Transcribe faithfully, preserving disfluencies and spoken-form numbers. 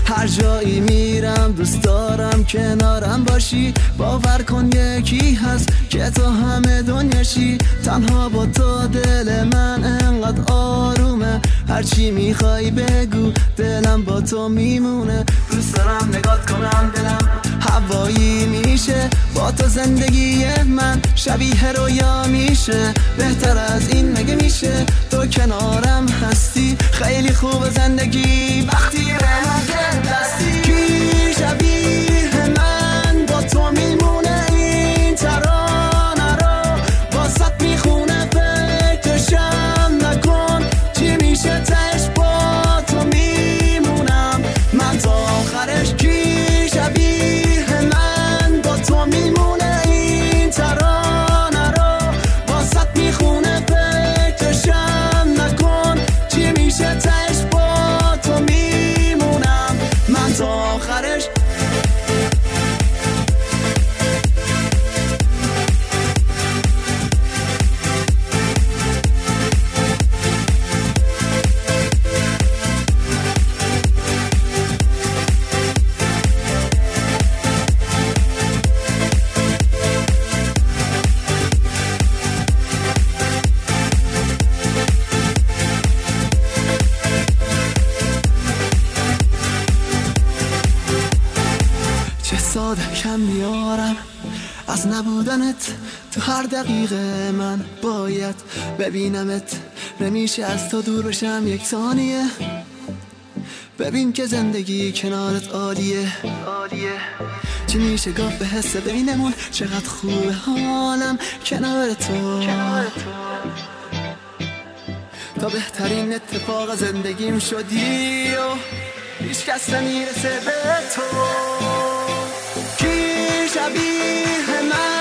هر جایی میرم دوست دارم کنارم باشی. باور کن یکی هست که تو همه دنیاشی. تنها با تو دل من انقدر آرومه. هرچی میخوای بگو دلم با تو میمونه. دوست دارم نگات کنم دلم هوایی میشه. با تو زندگی من شبیه رویا میشه. بهتر از این مگه میشه؟ تو کنارم هستی. خیلی خوب زندگی وقتی به من دستی. کی شبیه من با تو میمونه؟ این ترانه رو واسط میخونه. فکرشم نکن چی میشه تش با تو میمونم من تا آخرش. کی شبیه من با تو میمونه؟ این ترانه رو واسط میخونه. فکرشم نکن چی میشه تش با تو میمونم من تا آخرش. ساده کم میارم از نبودنت. تو هر دقیقه من باید ببینمت. نمیشه از تو دور بشم یک ثانیه. ببین که زندگی کنارت عالیه عالیه. چی میشه گفت به حس ببینمون چقدر خوبه حالم کنار تو. تا بهترین اتفاق زندگیم شدی و هیچ کس نمیرسه به تو. کی شبیه من